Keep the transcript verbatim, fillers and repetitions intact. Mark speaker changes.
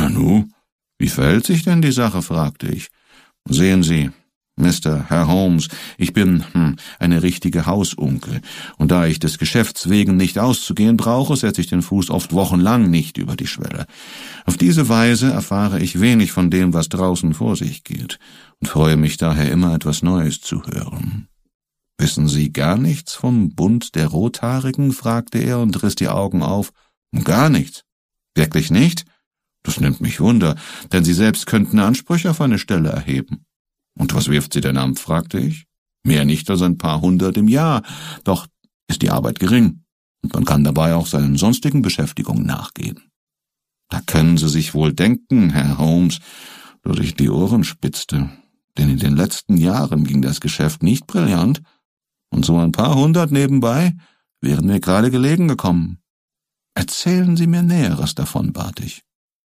Speaker 1: Nanu, wie verhält sich denn die Sache?« fragte ich. »Sehen Sie, Mister Herr Holmes, ich bin hm, eine richtige Hausunkel, und da ich des Geschäfts wegen nicht auszugehen brauche, setze ich den Fuß oft wochenlang nicht über die Schwelle. Auf diese Weise erfahre ich wenig von dem, was draußen vor sich geht, und freue mich daher immer, etwas Neues zu hören.« »Wissen Sie gar nichts vom Bund der Rothaarigen?« fragte er und riss die Augen auf. »Gar nichts? Wirklich nicht? Das nimmt mich Wunder, denn Sie selbst könnten Ansprüche auf eine Stelle erheben.« »Und was wirft sie denn ab?« fragte ich. »Mehr nicht als ein paar hundert im Jahr, doch ist die Arbeit gering, und man kann dabei auch seinen sonstigen Beschäftigungen nachgehen.« »Da können Sie sich wohl denken, Herr Holmes«, dass ich die Ohren spitzte, denn in den letzten Jahren ging das Geschäft nicht brillant, und so ein paar hundert nebenbei wären mir gerade gelegen gekommen. »Erzählen Sie mir Näheres davon«, bat ich.